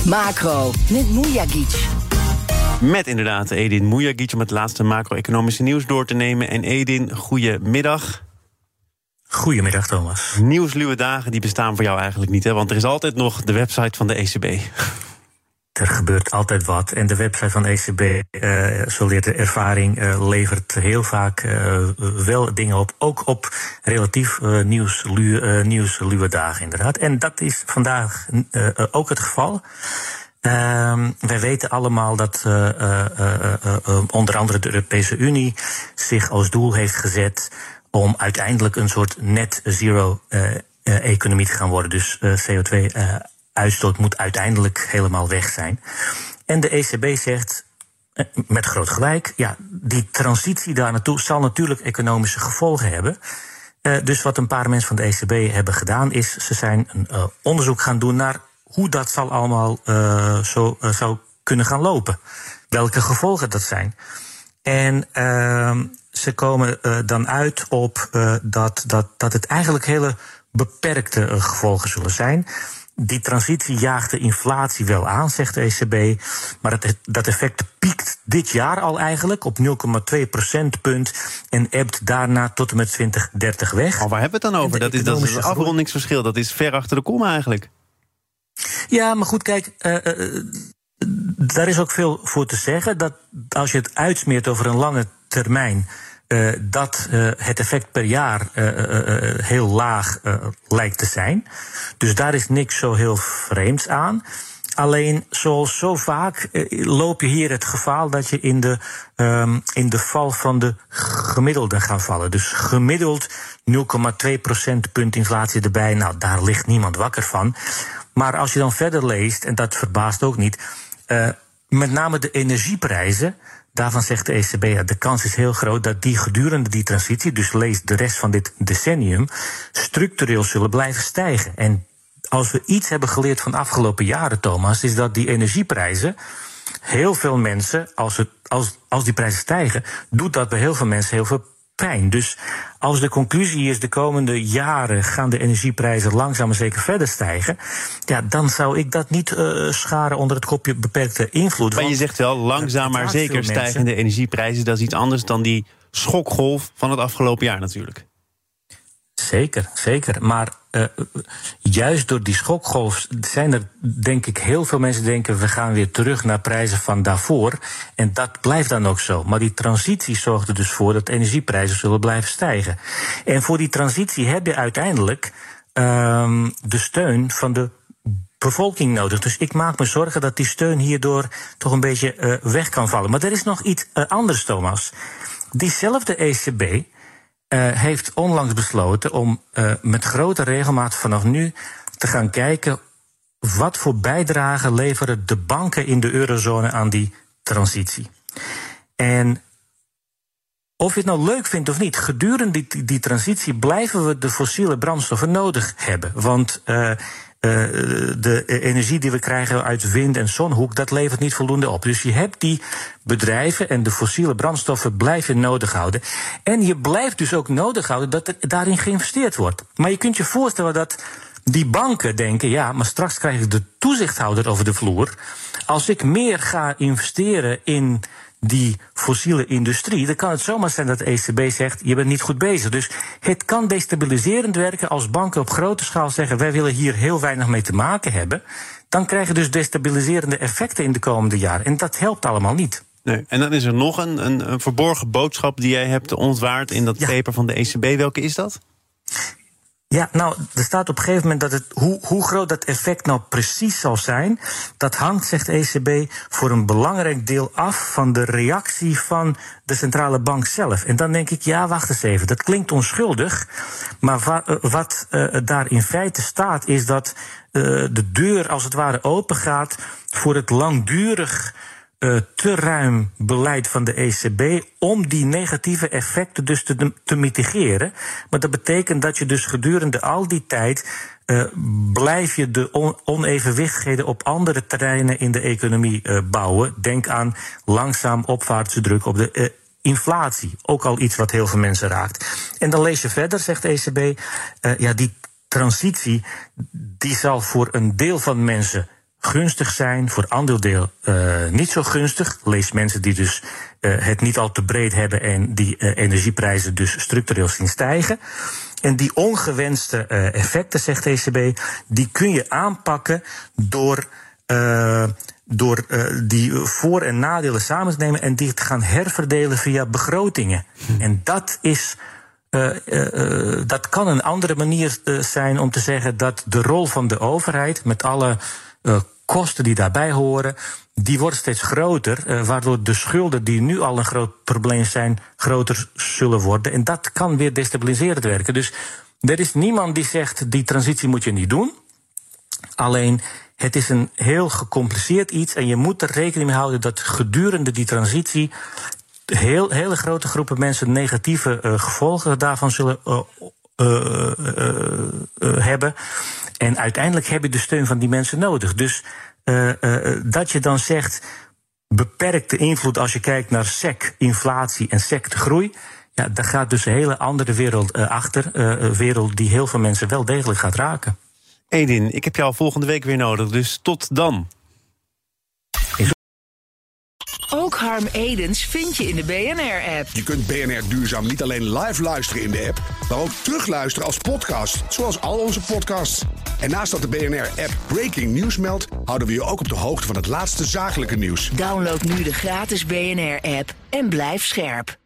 Macro, met Mujagic. Met inderdaad Edin Mujagic om het laatste macro-economische nieuws door te nemen. En Edin, goedemiddag. Goedemiddag, Thomas. Nieuwsluwe dagen die bestaan voor jou eigenlijk niet, hè? Want er is altijd nog de website van de ECB. Er gebeurt altijd wat. En de website van de ECB, zo leert de ervaring, levert heel vaak wel dingen op. Ook op relatief nieuwsluwe dagen, inderdaad. En dat is vandaag ook het geval. Wij weten allemaal dat onder andere de Europese Unie zich als doel heeft gezet om uiteindelijk een soort net zero economie te gaan worden. Dus CO2-uitstoot moet uiteindelijk helemaal weg zijn. En de ECB zegt, met groot gelijk, ja, die transitie daar naartoe zal natuurlijk economische gevolgen hebben. Dus wat een paar mensen van de ECB hebben gedaan is, ze zijn een onderzoek gaan doen naar hoe dat zal allemaal zou kunnen gaan lopen. Welke gevolgen dat zijn. En ze komen dan uit op dat het eigenlijk hele beperkte gevolgen zullen zijn. Die transitie jaagt de inflatie wel aan, zegt de ECB. Maar dat effect piekt dit jaar al eigenlijk op 0,2 procentpunt en ebt daarna tot en met 2030 weg. Oh, waar hebben we het dan over? Dat is een afrondingsverschil. Dat is ver achter de komma eigenlijk. Ja, maar goed, kijk, daar is ook veel voor te zeggen. Dat als je het uitsmeert over een lange termijn, dat het effect per jaar heel laag lijkt te zijn. Dus daar is niks zo heel vreemds aan. Alleen, zoals zo vaak, loop je hier het gevaar dat je in de val van de gemiddelde gaat vallen. Dus gemiddeld 0,2 procentpunt inflatie erbij, nou, daar ligt niemand wakker van. Maar als je dan verder leest, en dat verbaast ook niet, met name de energieprijzen, daarvan zegt de ECB, ja, de kans is heel groot dat die gedurende die transitie, dus lees de rest van dit decennium, structureel zullen blijven stijgen. En als we iets hebben geleerd van de afgelopen jaren, Thomas, is dat die energieprijzen, heel veel mensen, als die prijzen stijgen, doet dat bij heel veel mensen heel veel pijn. Dus als de conclusie is, de komende jaren gaan de energieprijzen langzaam maar zeker verder stijgen, ja, dan zou ik dat niet scharen onder het kopje beperkte invloed. Maar je zegt wel, langzaam maar zeker stijgende energieprijzen, dat is iets anders dan die schokgolf van het afgelopen jaar natuurlijk. Zeker, zeker. Maar juist door die schokgolf zijn er, denk ik, heel veel mensen denken, we gaan weer terug naar prijzen van daarvoor. En dat blijft dan ook zo. Maar die transitie zorgt er dus voor dat energieprijzen zullen blijven stijgen. En voor die transitie heb je uiteindelijk de steun van de bevolking nodig. Dus ik maak me zorgen dat die steun hierdoor toch een beetje weg kan vallen. Maar er is nog iets anders, Thomas. Diezelfde ECB heeft onlangs besloten om met grote regelmaat vanaf nu te gaan kijken wat voor bijdrage leveren de banken in de eurozone aan die transitie. En of je het nou leuk vindt of niet, gedurende die transitie blijven we de fossiele brandstoffen nodig hebben. Want de energie die we krijgen uit wind- en zonhoek, dat levert niet voldoende op. Dus je hebt die bedrijven en de fossiele brandstoffen blijven nodig houden. En je blijft dus ook nodig houden dat er daarin geïnvesteerd wordt. Maar je kunt je voorstellen dat die banken denken, ja, maar straks krijg ik de toezichthouder over de vloer. Als ik meer ga investeren in die fossiele industrie, dan kan het zomaar zijn dat de ECB zegt, je bent niet goed bezig. Dus het kan destabiliserend werken als banken op grote schaal zeggen, wij willen hier heel weinig mee te maken hebben. Dan krijg je dus destabiliserende effecten in de komende jaren. En dat helpt allemaal niet. Nee. En dan is er nog een verborgen boodschap die jij hebt ontwaard in dat paper van de ECB. Welke is dat? Ja, nou, er staat op een gegeven moment dat hoe groot dat effect nou precies zal zijn, dat hangt, zegt de ECB, voor een belangrijk deel af van de reactie van de centrale bank zelf. En dan denk ik, ja, wacht eens even, dat klinkt onschuldig, maar wat daar in feite staat, is dat de deur als het ware open gaat voor het langdurig te ruim beleid van de ECB om die negatieve effecten dus te mitigeren. Maar dat betekent dat je dus gedurende al die tijd blijf je de onevenwichtigheden op andere terreinen in de economie bouwen. Denk aan langzaam opwaartse druk op de inflatie. Ook al iets wat heel veel mensen raakt. En dan lees je verder, zegt de ECB, die transitie die zal voor een deel van mensen gunstig zijn, voor ander deel niet zo gunstig. Lees mensen die dus het niet al te breed hebben en die energieprijzen dus structureel zien stijgen. En die ongewenste effecten, zegt de ECB, die kun je aanpakken door die voor- en nadelen samen te nemen en die te gaan herverdelen via begrotingen. En dat is... dat kan een andere manier zijn om te zeggen dat de rol van de overheid, met alle kosten die daarbij horen, die wordt steeds groter, waardoor de schulden die nu al een groot probleem zijn, groter zullen worden. En dat kan weer destabiliserend werken. Dus er is niemand die zegt, die transitie moet je niet doen. Alleen, het is een heel gecompliceerd iets en je moet er rekening mee houden dat gedurende die transitie hele grote groepen mensen negatieve gevolgen daarvan zullen hebben. En uiteindelijk heb je de steun van die mensen nodig. Dus dat je dan zegt, beperkte invloed als je kijkt naar SEC, inflatie en sectorgroei. Ja, daar gaat dus een hele andere wereld achter. Een wereld die heel veel mensen wel degelijk gaat raken. Edin, ik heb jou volgende week weer nodig, dus tot dan. Ook Harm Edens vind je in de BNR-app. Je kunt BNR Duurzaam niet alleen live luisteren in de app, maar ook terugluisteren als podcast, zoals al onze podcasts. En naast dat de BNR-app Breaking News meldt, houden we je ook op de hoogte van het laatste zakelijke nieuws. Download nu de gratis BNR-app en blijf scherp.